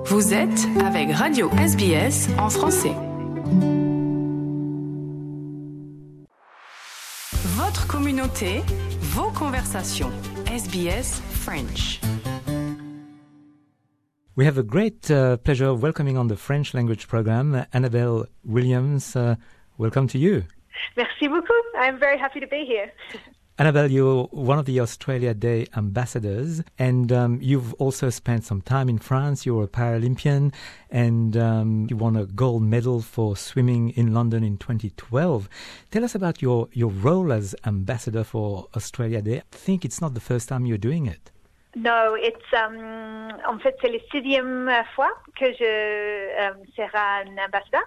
Vous êtes avec Radio SBS en français. Votre communauté, vos conversations. SBS French. We have a great pleasure of welcoming on the French language program Annabelle Williams. Welcome to you. Merci beaucoup. I'm very happy to be here. Annabelle, you're one of the Australia Day ambassadors, and you've also spent some time in France. You're a Paralympian, and you won a gold medal for swimming in London in 2012. Tell us about your role as ambassador for Australia Day. I think it's not the first time you're doing it. No, it's en fait c'est la 6e fois que je serai un ambassadeur.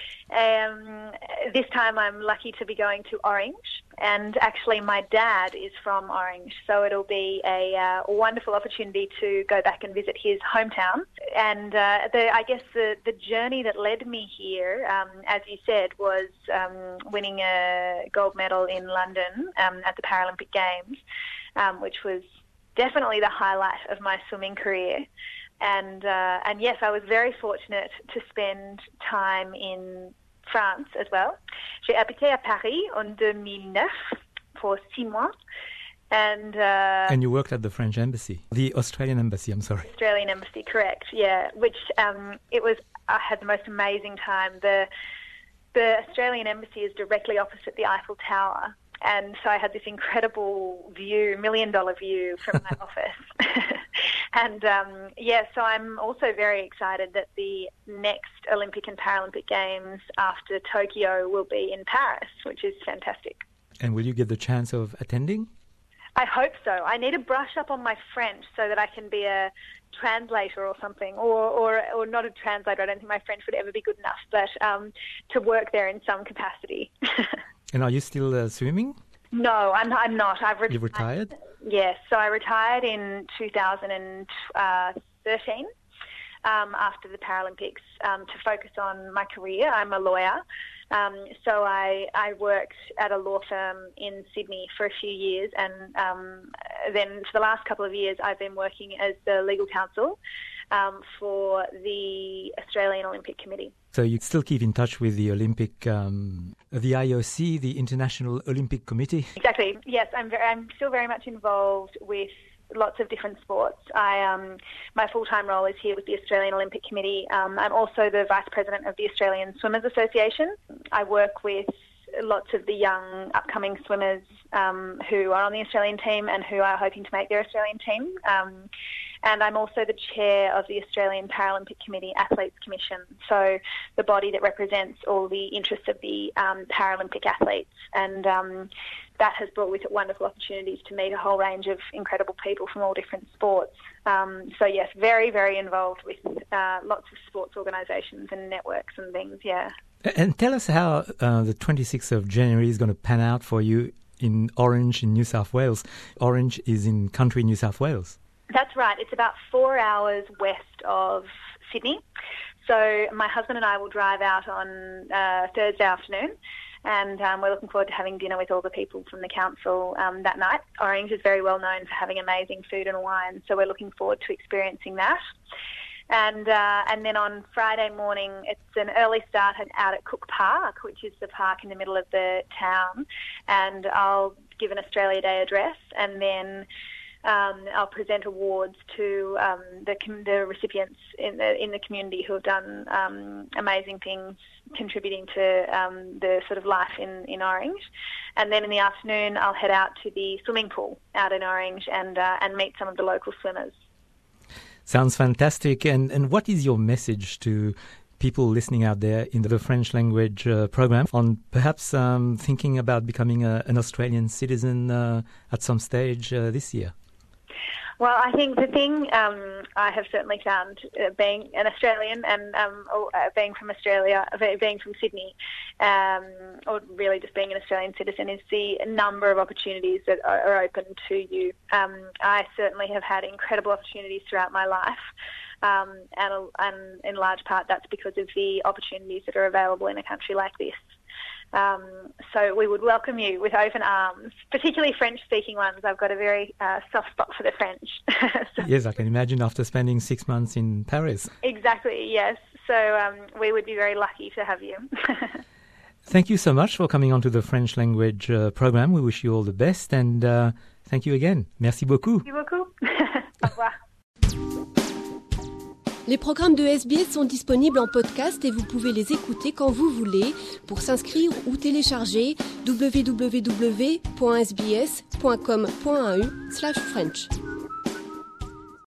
This time I'm lucky to be going to Orange, and actually my dad is from Orange, so it'll be a wonderful opportunity to go back and visit his hometown. And I guess the journey that led me here, as you said, was winning a gold medal in London at the Paralympic Games, which was definitely the highlight of my swimming career. And yes, I was very fortunate to spend time in France as well. J'ai habité à Paris en 2009 for 6 mois. And you worked at the French embassy, the Australian embassy, I'm sorry. Australian embassy, correct, yeah, which I had the most amazing time. The Australian embassy is directly opposite the Eiffel Tower. And so I had this incredible view, $1 million view from my office. And, so I'm also very excited that the next Olympic and Paralympic Games after Tokyo will be in Paris, which is fantastic. And will you get the chance of attending? I hope so. I need to brush up on my French so that I can be a translator or something, or not a translator. I don't think my French would ever be good enough, but to work there in some capacity. And are you still swimming? No, I'm not. I've retired. You've retired? Yes. So I retired in 2013 after the Paralympics to focus on my career. I'm a lawyer. So I worked at a law firm in Sydney for a few years, and then for the last couple of years I've been working as the legal counsel for the Australian Olympic Committee. So you still keep in touch with the Olympic, the IOC, the International Olympic Committee? Exactly. Yes, I'm still very much involved with lots of different sports. My full-time role is here with the Australian Olympic Committee. I'm also the Vice President of the Australian Swimmers Association. I work with lots of the young upcoming swimmers who are on the Australian team and who are hoping to make their Australian team. And I'm also the chair of the Australian Paralympic Committee Athletes Commission, so the body that represents all the interests of the Paralympic athletes. And that has brought with it wonderful opportunities to meet a whole range of incredible people from all different sports. So yes, very, very involved with lots of sports organisations and networks and things, yeah. And tell us how the 26th of January is going to pan out for you in Orange in New South Wales. Orange is in country New South Wales. That's right. It's about 4 hours west of Sydney. So my husband and I will drive out on Thursday afternoon, and we're looking forward to having dinner with all the people from the council that night. Orange is very well known for having amazing food and wine, so we're looking forward to experiencing that. And then on Friday morning, it's an early start out at Cook Park, which is the park in the middle of the town, and I'll give an Australia Day address, and then I'll present awards to the recipients in the community who have done amazing things, contributing to the sort of life in Orange. And then in the afternoon, I'll head out to the swimming pool out in Orange and meet some of the local swimmers. Sounds fantastic. And what is your message to people listening out there in the French language program on perhaps thinking about becoming an Australian citizen at some stage this year? Well, I think the thing I have certainly found being an Australian and being from Australia, being from Sydney, or really just being an Australian citizen, is the number of opportunities that are open to you. I certainly have had incredible opportunities throughout my life, and in large part that's because of the opportunities that are available in a country like this. So we would welcome you with open arms, particularly French-speaking ones. I've got a very soft spot for the French. Yes, I can imagine after spending 6 months in Paris. Exactly, yes. So we would be very lucky to have you. Thank you so much for coming on to the French language program. We wish you all the best and thank you again. Merci beaucoup. Merci beaucoup. Au revoir. Les programmes de SBS sont disponibles en podcast et vous pouvez les écouter quand vous voulez. Pour s'inscrire ou télécharger, www.sbs.com.au/French.